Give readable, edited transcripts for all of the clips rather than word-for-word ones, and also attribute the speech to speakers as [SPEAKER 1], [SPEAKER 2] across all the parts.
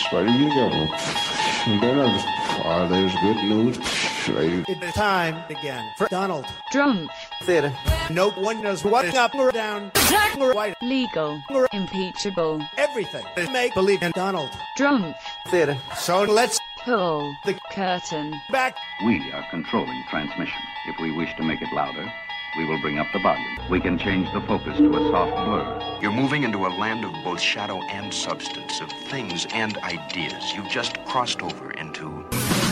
[SPEAKER 1] There you go. Then there's good news.
[SPEAKER 2] It's time again for Donald
[SPEAKER 3] Trump.
[SPEAKER 2] Theater. No one knows what's up or down, black or white,
[SPEAKER 3] Legal. Impeachable.
[SPEAKER 2] everything. Make believe in Donald
[SPEAKER 3] Trump.
[SPEAKER 2] Theater. So let's
[SPEAKER 3] Pull
[SPEAKER 2] the
[SPEAKER 3] curtain.
[SPEAKER 2] back.
[SPEAKER 4] We are controlling transmission. If we wish to make it louder, we will bring up the volume. We can change the focus to a soft blur.
[SPEAKER 5] You're moving into a land of both shadow and substance, of things and ideas. You've just crossed over into...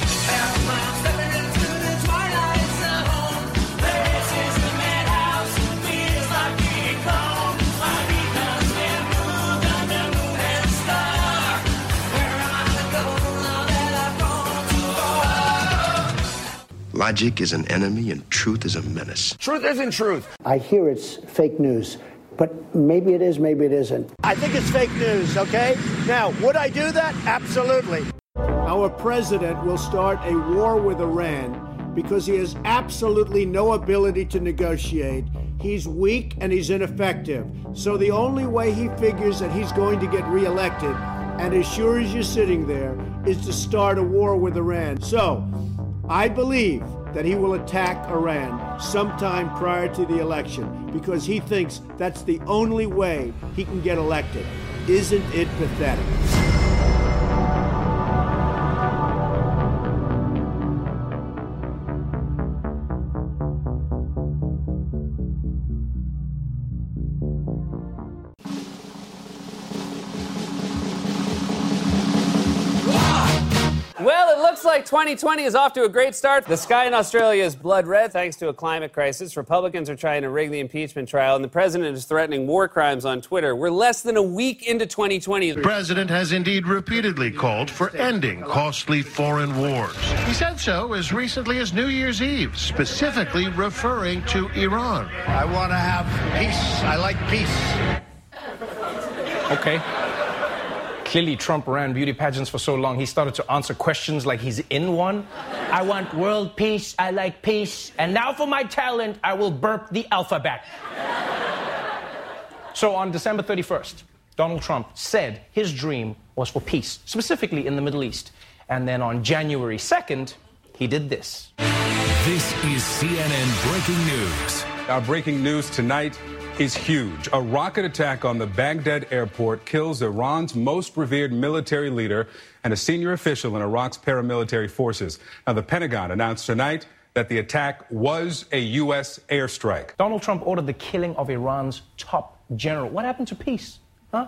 [SPEAKER 5] Logic is an enemy and truth is a menace.
[SPEAKER 2] Truth isn't truth.
[SPEAKER 6] I hear it's fake news, but maybe it is, maybe it isn't.
[SPEAKER 2] I think it's fake news, okay? Now, would I do that? Absolutely. Our president will start a war with Iran because he has absolutely no ability to negotiate. He's weak and he's ineffective. So the only way he figures that he's going to get reelected, and as sure as you're sitting there, is to start a war with Iran. So, I believe that he will attack Iran sometime prior to the election because he thinks that's the only way he can get elected. Isn't it pathetic?
[SPEAKER 7] Well, it looks like 2020 is off to a great start. The sky in Australia is blood red thanks to a climate crisis. Republicans are trying to rig the impeachment trial, and the president is threatening war crimes on Twitter. We're less than a week into 2020.
[SPEAKER 8] The president has indeed repeatedly called for ending costly foreign wars. He said so as recently as New Year's Eve, specifically referring to Iran.
[SPEAKER 2] I want to have peace. I like peace.
[SPEAKER 9] Okay. Clearly, Trump ran beauty pageants for so long, he started to answer questions like he's in one. I want world peace, I like peace, and now for my talent, I will burp the alphabet. So on December 31st, Donald Trump said his dream was for peace, specifically in the Middle East. And then on January 2nd, he did this.
[SPEAKER 10] This is CNN Breaking News.
[SPEAKER 11] Our breaking news tonight is huge. A rocket attack on the Baghdad airport kills Iran's most revered military leader and a senior official in Iraq's paramilitary forces. Now, the Pentagon announced tonight that the attack was a U.S. airstrike.
[SPEAKER 9] Donald Trump ordered the killing of Iran's top general. What happened to peace? Huh?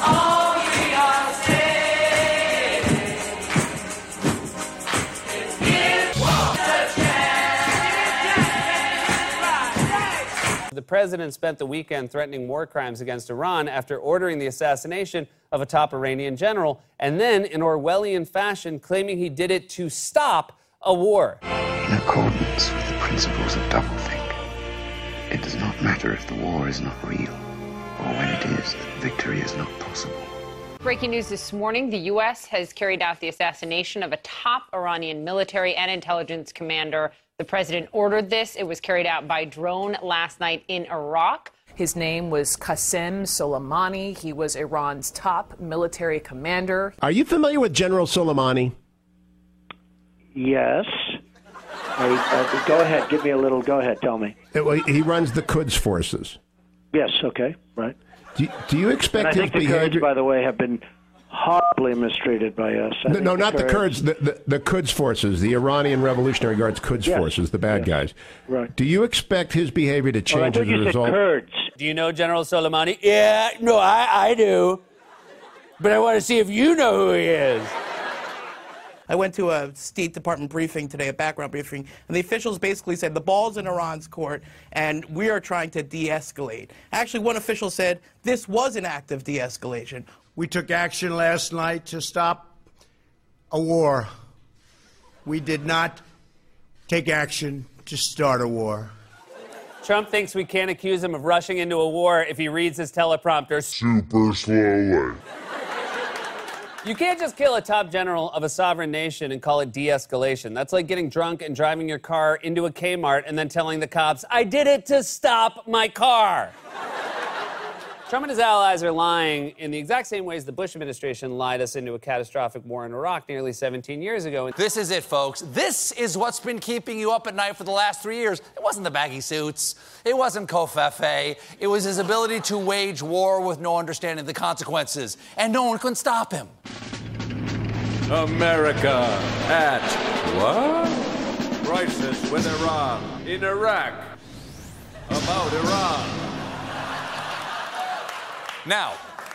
[SPEAKER 7] The president spent the weekend threatening war crimes against Iran after ordering the assassination of a top Iranian general, and then, in Orwellian fashion, claiming he did it to stop a war.
[SPEAKER 5] In accordance with the principles of doublethink, it does not matter if the war is not real, or when it is, that victory is not possible.
[SPEAKER 12] Breaking news this morning, the U.S. has carried out the assassination of a top Iranian military and intelligence commander. The president ordered this. It was carried out by drone last night in Iraq.
[SPEAKER 13] His name was Qasem Soleimani. He was Iran's top military commander.
[SPEAKER 14] Are you familiar with General Soleimani?
[SPEAKER 6] Yes. Go ahead. Give me a little. Go ahead. Tell me.
[SPEAKER 14] He runs the Quds forces.
[SPEAKER 6] Yes. Okay. Right.
[SPEAKER 14] Do you expect
[SPEAKER 6] and I
[SPEAKER 14] his
[SPEAKER 6] think the
[SPEAKER 14] behavior?
[SPEAKER 6] Kurds, by the way, have been horribly mistreated by us.
[SPEAKER 14] No, not the Kurds. The Quds forces, the Iranian Revolutionary Guard's Quds forces, the bad guys.
[SPEAKER 6] Right.
[SPEAKER 14] Do you expect his behavior to change as a result?
[SPEAKER 6] Kurds.
[SPEAKER 7] Do you know General Soleimani? Yeah, no, I do. But I want to see if you know who he is.
[SPEAKER 15] I went to a State Department briefing today, a background briefing, and the officials basically said the ball's in Iran's court and we are trying to de-escalate. Actually, one official said this was an act of de-escalation.
[SPEAKER 2] We took action last night to stop a war. We did not take action to start a war.
[SPEAKER 7] Trump thinks we can't accuse him of rushing into a war if he reads his teleprompter
[SPEAKER 1] Super slowly.
[SPEAKER 7] You can't just kill a top general of a sovereign nation and call it de-escalation. That's like getting drunk and driving your car into a Kmart and then telling the cops, I did it to stop my car. Trump and his allies are lying in the exact same ways the Bush administration lied us into a catastrophic war in Iraq nearly 17 years ago.
[SPEAKER 16] This is it, folks. This is what's been keeping you up at night for the last 3 years. It wasn't the baggy suits. It wasn't Covfefe. It was his ability to wage war with no understanding of the consequences. And no one could stop him.
[SPEAKER 17] America at what? Crisis with Iran in Iraq. About Iran.
[SPEAKER 16] Now,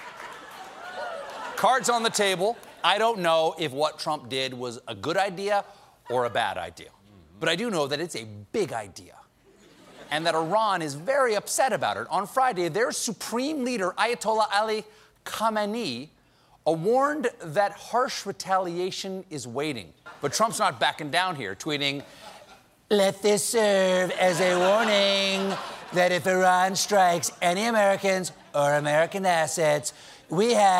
[SPEAKER 16] cards on the table. I don't know if what Trump did was a good idea or a bad idea. But I do know that it's a big idea. And that Iran is very upset about it. On Friday, their supreme leader, Ayatollah Ali Khamenei, warned that harsh retaliation is waiting. But Trump's not backing down here, tweeting, "Let this serve as a warning that if Iran strikes any Americans or American assets, we have ...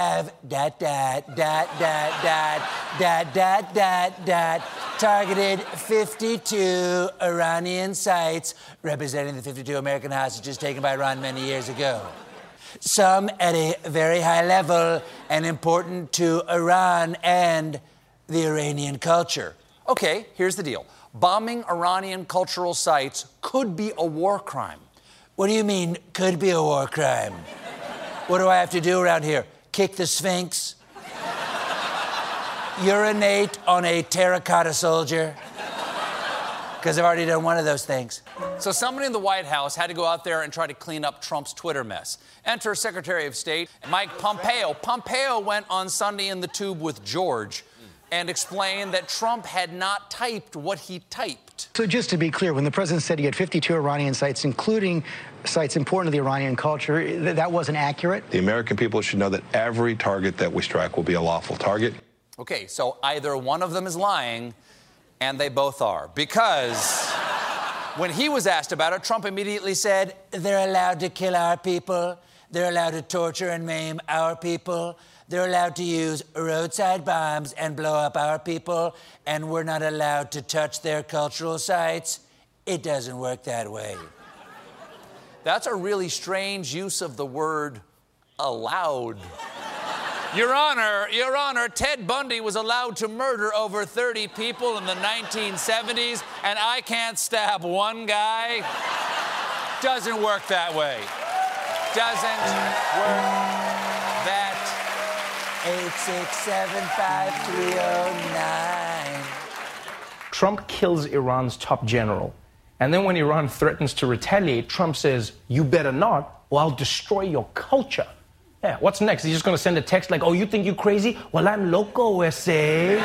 [SPEAKER 16] targeted 52 Iranian sites representing the 52 American hostages taken by Iran many years ago. Some at a very high level and important to Iran and the Iranian culture." Okay, here's the deal. Bombing Iranian cultural sites could be a war crime. What do you mean, could be a war crime? What do I have to do around here? Kick the Sphinx? Urinate on a terracotta soldier? Because I've already done one of those things. So somebody in the White House had to go out there and try to clean up Trump's Twitter mess. Enter Secretary of State Mike Pompeo. Pompeo went on Sunday in the Tube with George and explained that Trump had not typed what he typed.
[SPEAKER 18] So just to be clear, when the president said he had 52 Iranian sites, including sites important to the Iranian culture, that wasn't accurate?
[SPEAKER 19] The American people should know that every target that we strike will be a lawful target.
[SPEAKER 16] Okay, so either one of them is lying, and they both are. Because when he was asked about it, Trump immediately said, "They're allowed to kill our people. They're allowed to torture and maim our people. They're allowed to use roadside bombs and blow up our people, and we're not allowed to touch their cultural sites." It doesn't work that way. That's a really strange use of the word allowed. Your Honor, Ted Bundy was allowed to murder over 30 people in the 1970s, and I can't stab one guy. Doesn't work that way. Doesn't work that 8675309.
[SPEAKER 9] Trump kills Iran's top general. And then when Iran threatens to retaliate, Trump says, "You better not, or I'll destroy your culture." Yeah, what's next? He's just going to send a text like, "Oh, you think you're crazy? Well, I'm loco, SA."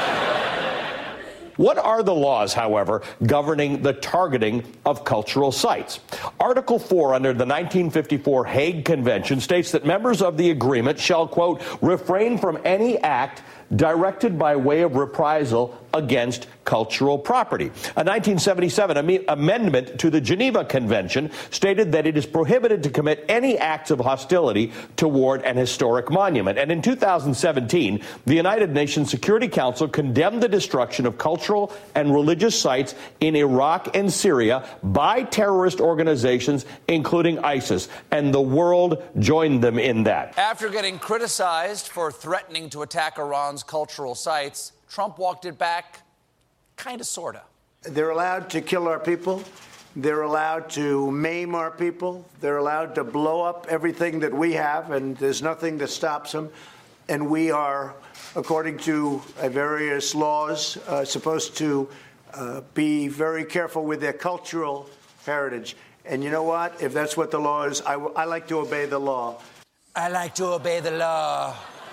[SPEAKER 20] What are the laws, however, governing the targeting of cultural sites? Article 4 under the 1954 Hague Convention states that members of the agreement shall, quote, refrain from any act directed by way of reprisal against cultural property. A 1977 amendment to the Geneva Convention stated that it is prohibited to commit any acts of hostility toward an historic monument. And in 2017, the United Nations Security Council condemned the destruction of cultural and religious sites in Iraq and Syria by terrorist organizations, including ISIS. And the world joined them in that.
[SPEAKER 16] After getting criticized for threatening to attack Iran's cultural sites, Trump walked it back, kind of, sort of.
[SPEAKER 2] They're allowed to kill our people. They're allowed to maim our people. They're allowed to blow up everything that we have, and there's nothing that stops them. And we are, according to various laws, supposed to be very careful with their cultural heritage. And you know what? If that's what the law is, I like to obey the law.
[SPEAKER 16] I like to obey the law.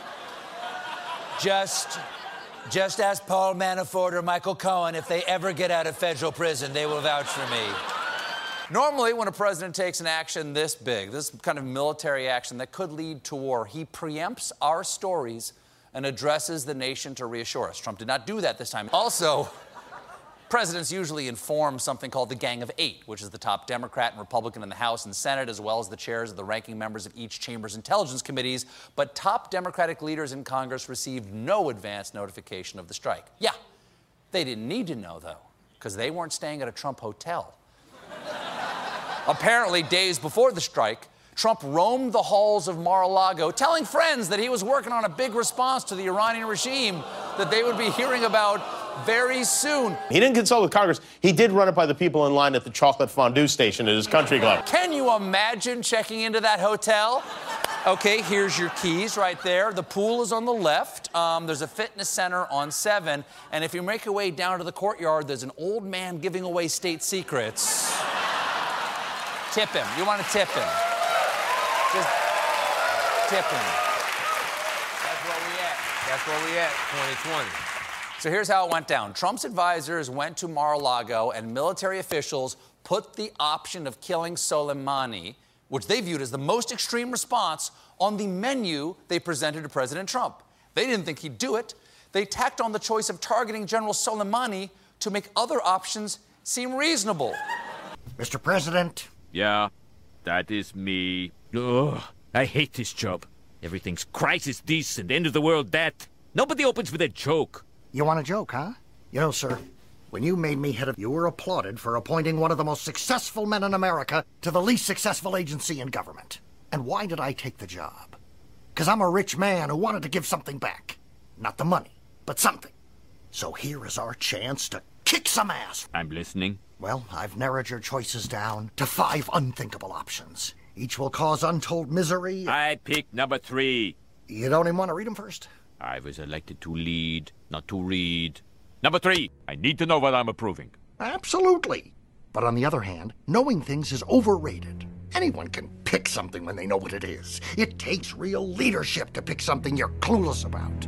[SPEAKER 16] Just ask Paul Manafort or Michael Cohen. If they ever get out of federal prison, they will vouch for me. Normally, when a president takes an action this big, this kind of military action that could lead to war, he preempts our stories and addresses the nation to reassure us. Trump did not do that this time. Also, presidents usually inform something called the Gang of Eight, which is the top Democrat and Republican in the House and Senate, as well as the chairs of the ranking members of each chamber's intelligence committees. But top Democratic leaders in Congress received no advance notification of the strike. Yeah, they didn't need to know, though, because they weren't staying at a Trump hotel. Apparently, days before the strike, Trump roamed the halls of Mar-a-Lago, telling friends that he was working on a big response to the Iranian regime that they would be hearing about very soon.
[SPEAKER 21] He didn't consult with Congress. He did run it by the people in line at the chocolate fondue station at his country club.
[SPEAKER 16] Can you imagine checking into that hotel? Okay, here's your keys right there. The pool is on the left. There's a fitness center on 7. And if you make your way down to the courtyard, there's an old man giving away state secrets. Tip him. You want to tip him. Just tip him. That's where we at, 2020. So here's how it went down. Trump's advisors went to Mar-a-Lago, and military officials put the option of killing Soleimani, which they viewed as the most extreme response, on the menu they presented to President Trump. They didn't think he'd do it. They tacked on the choice of targeting General Soleimani to make other options seem reasonable.
[SPEAKER 22] Mr. President.
[SPEAKER 17] Yeah, that is me. Ugh, I hate this job. Everything's crisis this and end of the world that. Nobody opens with a joke.
[SPEAKER 22] You want a joke, huh? You know, sir, when you made me head of... You were applauded for appointing one of the most successful men in America to the least successful agency in government. And why did I take the job? Because I'm a rich man who wanted to give something back. Not the money, but something. So here is our chance to kick some ass.
[SPEAKER 17] I'm listening.
[SPEAKER 22] Well, I've narrowed your choices down to 5 unthinkable options. Each will cause untold misery.
[SPEAKER 17] I picked number 3.
[SPEAKER 22] You don't even want to read them first?
[SPEAKER 17] I was elected to lead, not to read. Number 3, I need to know what I'm approving.
[SPEAKER 22] Absolutely. But on the other hand, knowing things is overrated. Anyone can pick something when they know what it is. It takes real leadership to pick something you're clueless about.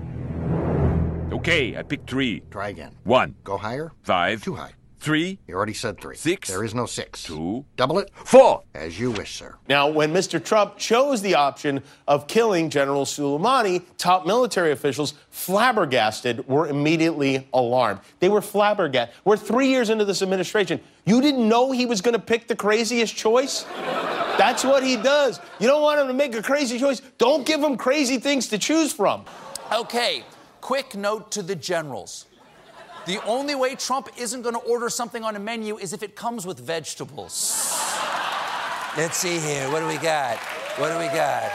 [SPEAKER 17] Okay, I picked 3.
[SPEAKER 22] Try again.
[SPEAKER 17] 1.
[SPEAKER 22] Go higher.
[SPEAKER 17] 5.
[SPEAKER 22] Too high.
[SPEAKER 17] 3.
[SPEAKER 22] You already said 3.
[SPEAKER 17] 6.
[SPEAKER 22] There is no 6.
[SPEAKER 17] 2.
[SPEAKER 22] Double it.
[SPEAKER 17] 4.
[SPEAKER 22] As you wish, sir.
[SPEAKER 21] Now, when Mr. Trump chose the option of killing General Soleimani, top military officials, flabbergasted, were immediately alarmed. They were flabbergasted. We're 3 years into this administration. You didn't know he was going to pick the craziest choice? That's what he does. You don't want him to make a crazy choice. Don't give him crazy things to choose from.
[SPEAKER 16] Okay, quick note to the generals. The only way Trump isn't going to order something on a menu is if it comes with vegetables. Let's see here. What do we got? What do we got?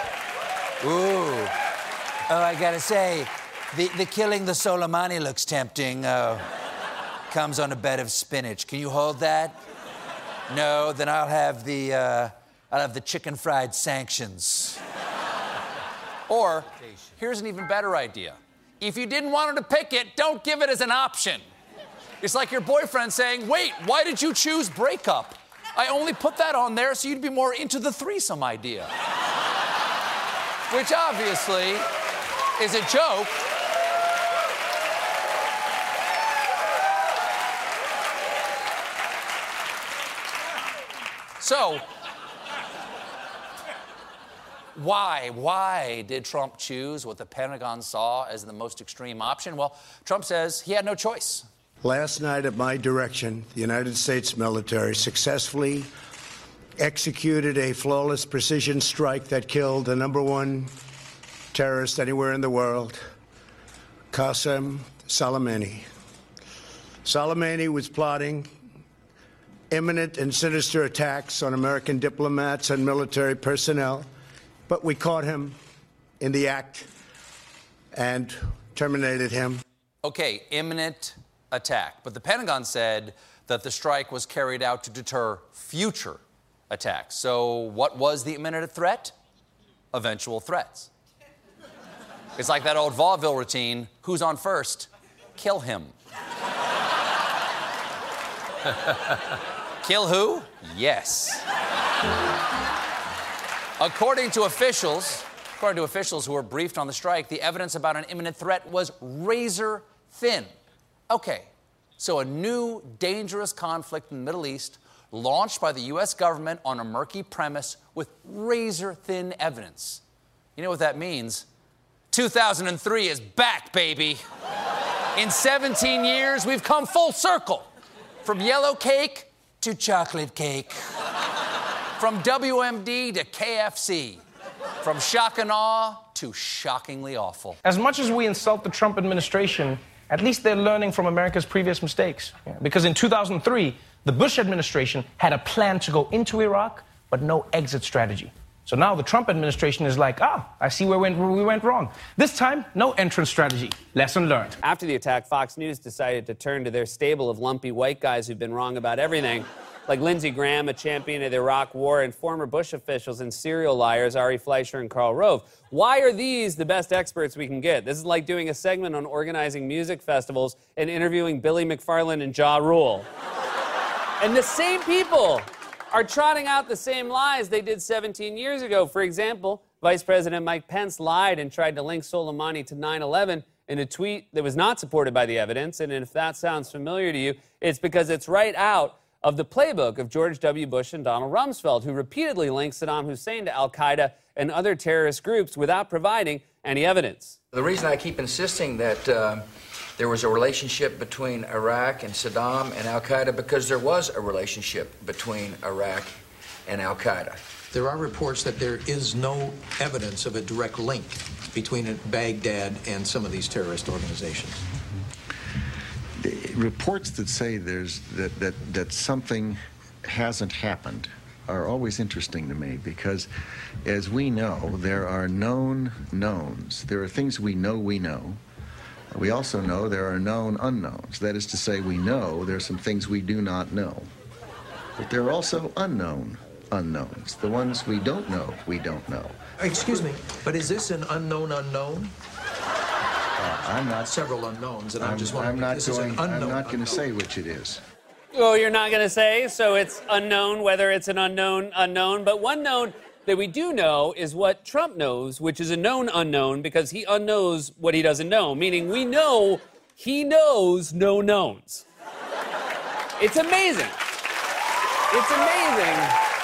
[SPEAKER 16] Ooh. Oh, I got to say, the killing the Soleimani looks tempting. Comes on a bed of spinach. Can you hold that? No, then I'll have the chicken fried sanctions. Or, here's an even better idea. If you didn't want him to pick it, don't give it as an option. It's like your boyfriend saying, wait, why did you choose breakup? I only put that on there so you'd be more into the threesome idea. Which obviously is a joke. So, why did Trump choose what the Pentagon saw as the most extreme option? Well, Trump says he had no choice.
[SPEAKER 2] Last night, at my direction, the United States military successfully executed a flawless precision strike that killed the #1 terrorist anywhere in the world, Qasem Soleimani. Soleimani was plotting imminent and sinister attacks on American diplomats and military personnel, but we caught him in the act and terminated him.
[SPEAKER 16] Okay, imminent attack. But the Pentagon said that the strike was carried out to deter future attacks. So what was the imminent threat? Eventual threats. It's like that old vaudeville routine, who's on first? Kill him. Kill who? Yes. According to officials who were briefed on the strike, the evidence about an imminent threat was razor thin. Okay, so a new dangerous conflict in the Middle East launched by the U.S. government on a murky premise with razor thin evidence. You know what that means? 2003 is back, baby. In 17 years, we've come full circle. From yellow cake to chocolate cake. From WMD to KFC. From shock and awe to shockingly awful.
[SPEAKER 9] As much as we insult the Trump administration, at least they're learning from America's previous mistakes. Because in 2003, the Bush administration had a plan to go into Iraq, but no exit strategy. So now the Trump administration is like, I see where we went wrong. This time, no entrance strategy. Lesson learned.
[SPEAKER 7] After the attack, Fox News decided to turn to their stable of lumpy white guys who've been wrong about everything, like Lindsey Graham, a champion of the Iraq War, and former Bush officials and serial liars Ari Fleischer and Karl Rove. Why are these the best experts we can get? This is like doing a segment on organizing music festivals and interviewing Billy McFarland and Ja Rule. And the same people are trotting out the same lies they did 17 years ago. For example, Vice President Mike Pence lied and tried to link Soleimani to 9/11 in a tweet that was not supported by the evidence. And if that sounds familiar to you, it's because it's right out of the playbook of George W. Bush and Donald Rumsfeld, who repeatedly linked Saddam Hussein to al-Qaeda and other terrorist groups without providing any evidence.
[SPEAKER 3] The reason I keep insisting that there was a relationship between Iraq and Saddam and al-Qaeda, because there was a relationship between Iraq and al-Qaeda.
[SPEAKER 4] There are reports that there is no evidence of a direct link between Baghdad and some of these terrorist organizations.
[SPEAKER 23] Reports that say that something hasn't happened are always interesting to me, because as we know, there are known knowns. There are things we know. We also know there are known unknowns. That is to say, we know there are some things we do not know. But there are also unknown unknowns. The ones we don't know, we don't know.
[SPEAKER 4] Excuse me, but is this an unknown unknown?
[SPEAKER 23] I'm not.
[SPEAKER 4] Several unknowns, and I'm just wondering if this is an unknown.
[SPEAKER 23] I'm not going to say which it is.
[SPEAKER 7] Oh, you're not going to say? So it's unknown whether it's an unknown. But one known that we do know is what Trump knows, which is a known unknown, because he unknows what he doesn't know. Meaning we know he knows no knowns. It's amazing. It's amazing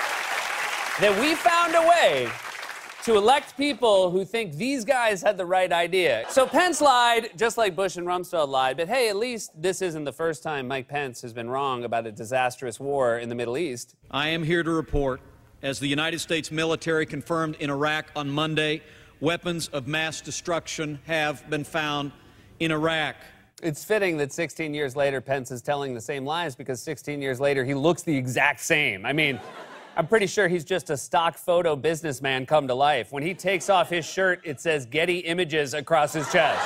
[SPEAKER 7] that we found a way to elect people who think these guys had the right idea. So Pence lied, just like Bush and Rumsfeld lied, but hey, at least this isn't the first time Mike Pence has been wrong about a disastrous war in the Middle East.
[SPEAKER 24] I am here to report, as the United States military confirmed in Iraq on Monday, weapons of mass destruction have been found in Iraq.
[SPEAKER 7] It's fitting that 16 years later, Pence is telling the same lies, because 16 years later, he looks the exact same. I mean, I'm pretty sure he's just a stock photo businessman come to life. When he takes off his shirt, it says Getty Images across his chest.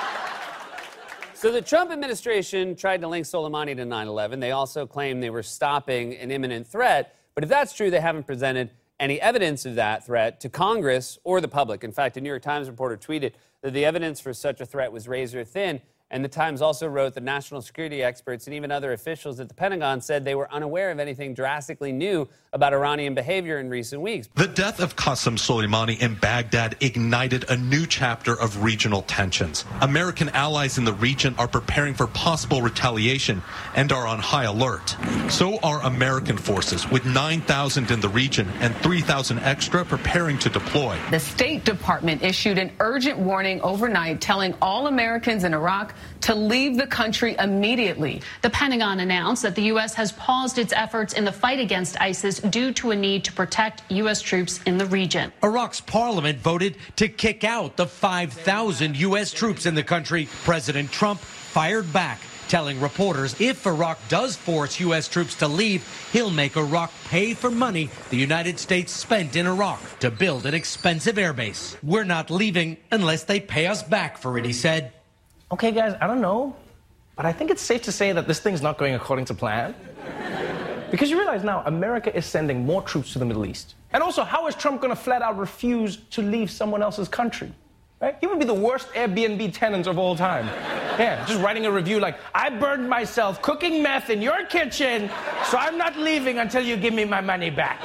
[SPEAKER 7] So the Trump administration tried to link Soleimani to 9/11. They also claim they were stopping an imminent threat. But if that's true, they haven't presented any evidence of that threat to Congress or the public. In fact, a New York Times reporter tweeted that the evidence for such a threat was razor thin. And the Times also wrote that national security experts and even other officials at the Pentagon said they were unaware of anything drastically new about Iranian behavior in recent weeks.
[SPEAKER 25] The death of Qasem Soleimani in Baghdad ignited a new chapter of regional tensions. American allies in the region are preparing for possible retaliation and are on high alert. So are American forces, with 9,000 in the region and 3,000 extra preparing to deploy.
[SPEAKER 26] The State Department issued an urgent warning overnight telling all Americans in Iraq to leave the country immediately.
[SPEAKER 27] The Pentagon announced that the U.S. has paused its efforts in the fight against ISIS due to a need to protect U.S. troops in the region.
[SPEAKER 28] Iraq's parliament voted to kick out the 5,000 U.S. troops in the country. President Trump fired back, telling reporters if Iraq does force U.S. troops to leave, he'll make Iraq pay for money the United States spent in Iraq to build an expensive airbase. We're not leaving unless they pay us back for it, he said.
[SPEAKER 9] Okay, guys, I don't know, but I think it's safe to say that this thing's not going according to plan. Because you realize now, America is sending more troops to the Middle East. And also, how is Trump going to flat out refuse to leave someone else's country? Right? He would be the worst Airbnb tenant of all time. Yeah, just writing a review like, I burned myself cooking meth in your kitchen, so I'm not leaving until you give me my money back.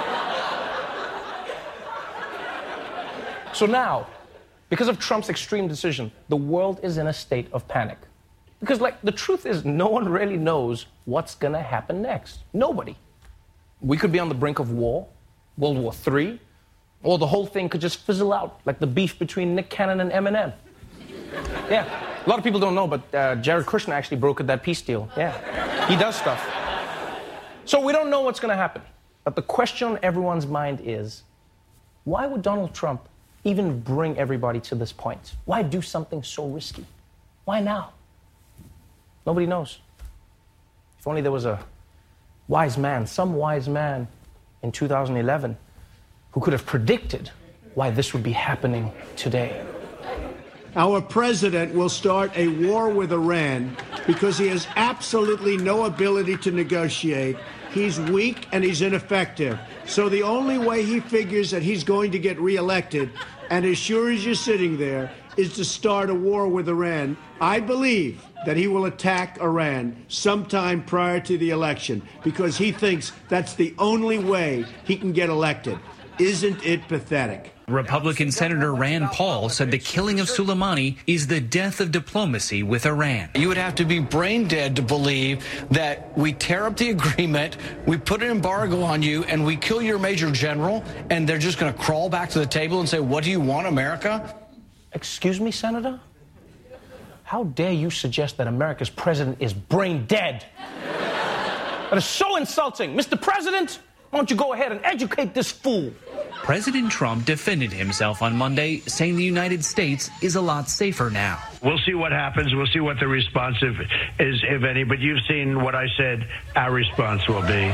[SPEAKER 9] So now, because of Trump's extreme decision, the world is in a state of panic. Because, the truth is, no one really knows what's going to happen next. Nobody. We could be on the brink of war, World War III, or the whole thing could just fizzle out, like the beef between Nick Cannon and Eminem. Yeah, a lot of people don't know, but Jared Kushner actually brokered that peace deal. Yeah, he does stuff. So we don't know what's going to happen. But the question on everyone's mind is, why would Donald Trump even bring everybody to this point? Why do something so risky? Why now? Nobody knows. If only there was a wise man, some wise man in 2011 who could have predicted why this would be happening today.
[SPEAKER 2] Our president will start a war with Iran because he has absolutely no ability to negotiate. He's weak and he's ineffective. So the only way he figures that he's going to get reelected, and as sure as you're sitting there, is to start a war with Iran. I believe that he will attack Iran sometime prior to the election because he thinks that's the only way he can get elected. Isn't it pathetic?
[SPEAKER 5] Republican Senator Rand Paul said the killing of Soleimani is the death of diplomacy with Iran.
[SPEAKER 6] You would have to be brain dead to believe that we tear up the agreement, we put an embargo on you, and we kill your major general, and they're just going to crawl back to the table and say, what do you want, America?
[SPEAKER 9] Excuse me, Senator? How dare you suggest that America's president is brain dead? That is so insulting. Mr. President, why don't you go ahead and educate this fool?
[SPEAKER 5] President Trump defended himself on Monday, saying the United States is a lot safer now.
[SPEAKER 8] We'll see what happens. We'll see what the response is, if any. But you've seen what I said our response will be.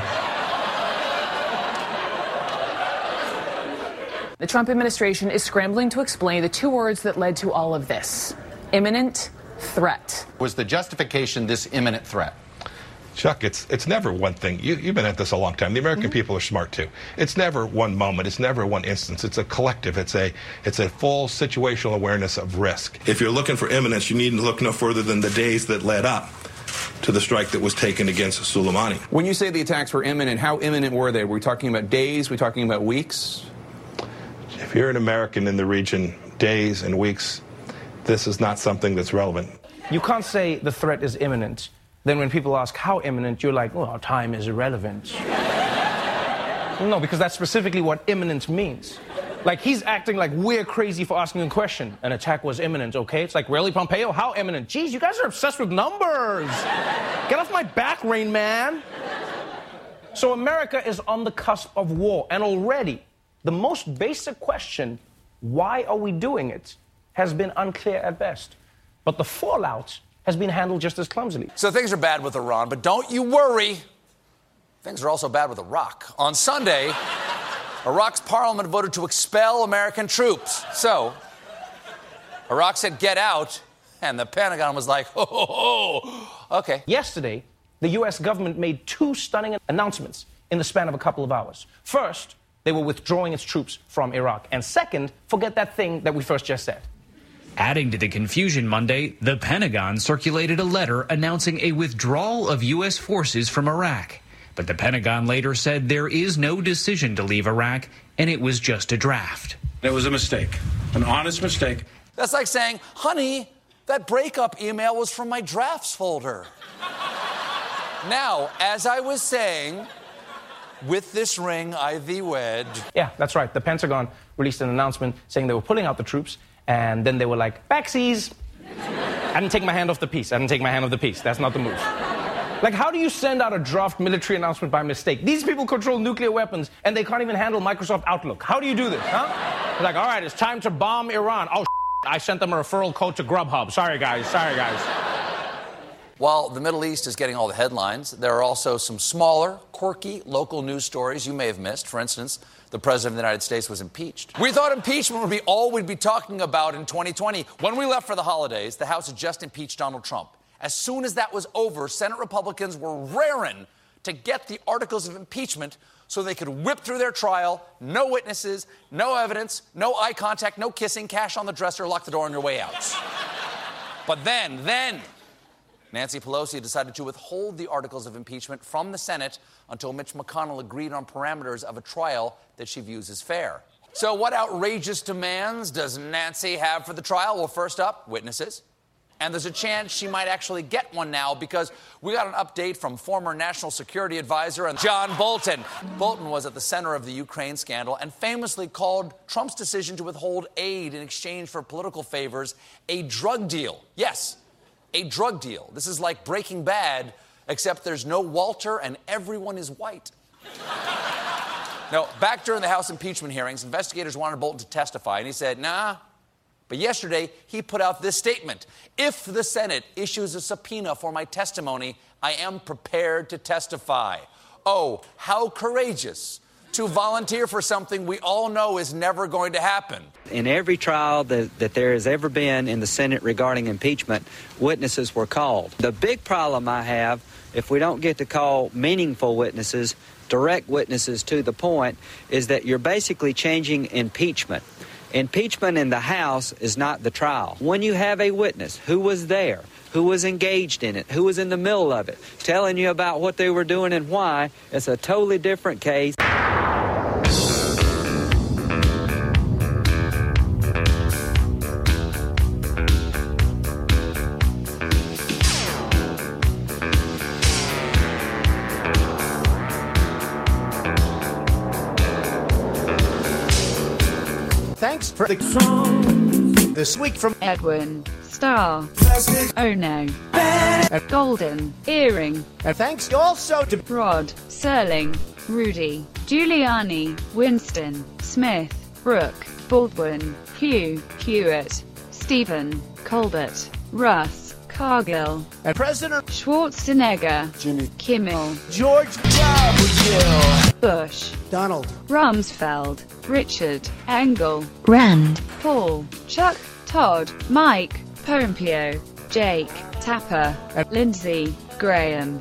[SPEAKER 26] The Trump administration is scrambling to explain the two words that led to all of this: imminent threat.
[SPEAKER 10] Was the justification this imminent threat?
[SPEAKER 19] Chuck, it's never one thing. You've been at this a long time. The American people are smart too. It's never one moment. It's never one instance. It's a collective. It's a full situational awareness of risk. If you're looking for imminence, you needn't look no further than the days that led up to the strike that was taken against Soleimani.
[SPEAKER 11] When you say the attacks were imminent, how imminent were they? Were we talking about days? Were we talking about weeks?
[SPEAKER 19] If you're an American in the region, days and weeks, this is not something that's relevant.
[SPEAKER 9] You can't say the threat is imminent. Then when people ask how imminent, you're like, well, time is irrelevant. No, because that's specifically what imminent means. Like, he's acting like we're crazy for asking a question. An attack was imminent, okay? It's like, really, Pompeo? How imminent? Jeez, you guys are obsessed with numbers. Get off my back, Rain Man. So America is on the cusp of war, and already the most basic question, why are we doing it, has been unclear at best. But the fallout has been handled just as clumsily.
[SPEAKER 16] So things are bad with Iran, but don't you worry. Things are also bad with Iraq. On Sunday, Iraq's parliament voted to expel American troops. So, Iraq said, get out, and the Pentagon was like, ho, ho, ho. Okay.
[SPEAKER 9] Yesterday, the U.S. government made two stunning announcements in the span of a couple of hours. First, they were withdrawing its troops from Iraq. And second, forget that thing that we first just said.
[SPEAKER 5] Adding to the confusion Monday, the Pentagon circulated a letter announcing a withdrawal of U.S. forces from Iraq. But the Pentagon later said there is no decision to leave Iraq, and it was just a draft.
[SPEAKER 8] That was a mistake, an honest mistake.
[SPEAKER 16] That's like saying, honey, that breakup email was from my drafts folder. Now, as I was saying, with this ring I thee wed.
[SPEAKER 9] Yeah, that's right. The Pentagon released an announcement saying they were pulling out the troops. And then they were like, backsies. I didn't take my hand off the piece. That's not the move. Like, how do you send out a draft military announcement by mistake? These people control nuclear weapons, and they can't even handle Microsoft Outlook. How do you do this, huh? They're like, all right, it's time to bomb Iran. Oh, I sent them a referral code to Grubhub. Sorry, guys.
[SPEAKER 16] While the Middle East is getting all the headlines, there are also some smaller, quirky, local news stories you may have missed. For instance, the President of the United States was impeached. We thought impeachment would be all we'd be talking about in 2020. When we left for the holidays, the House had just impeached Donald Trump. As soon as that was over, Senate Republicans were raring to get the articles of impeachment so they could whip through their trial, no witnesses, no evidence, no eye contact, no kissing, cash on the dresser, lock the door on your way out. But then Nancy Pelosi decided to withhold the articles of impeachment from the Senate until Mitch McConnell agreed on parameters of a trial that she views as fair. So what outrageous demands does Nancy have for the trial? Well, first up, witnesses. And there's a chance she might actually get one now because we got an update from former National Security Advisor John Bolton. Bolton was at the center of the Ukraine scandal and famously called Trump's decision to withhold aid in exchange for political favors a drug deal. Yes, a drug deal. This is like Breaking Bad, except there's no Walter and everyone is white. Now, back during the House impeachment hearings, investigators wanted Bolton to testify, and he said, nah. But yesterday, he put out this statement. If the Senate issues a subpoena for my testimony, I am prepared to testify. Oh, how courageous to volunteer for something we all know is never going to happen.
[SPEAKER 1] In every trial that there has ever been in the Senate regarding impeachment, witnesses were called. The big problem I have, if we don't get to call meaningful witnesses, direct witnesses to the point, is that you're basically changing impeachment. Impeachment in the House is not the trial. When you have a witness who was there, who was engaged in it, who was in the middle of it, telling you about what they were doing and why, it's a totally different case.
[SPEAKER 2] Thanks for the song this week from
[SPEAKER 12] Edwin, Star, Oh No, Golden, Earring,
[SPEAKER 2] and thanks also to
[SPEAKER 12] Rod, Serling, Rudy, Giuliani, Winston, Smith, Brooke, Baldwin, Hugh, Hewitt, Stephen, Colbert, Russ, Cargill,
[SPEAKER 2] and President
[SPEAKER 12] Schwarzenegger,
[SPEAKER 2] Jimmy
[SPEAKER 12] Kimmel,
[SPEAKER 2] George W.
[SPEAKER 12] Bush,
[SPEAKER 2] Donald
[SPEAKER 12] Rumsfeld, Richard, Engel,
[SPEAKER 27] Rand,
[SPEAKER 12] Paul, Chuck, Todd, Mike, Pompeo, Jake, Tapper, Lindsey, Graham.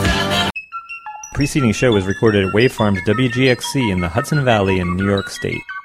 [SPEAKER 13] The preceding show was recorded at Wavefarms WGXC in the Hudson Valley in New York State.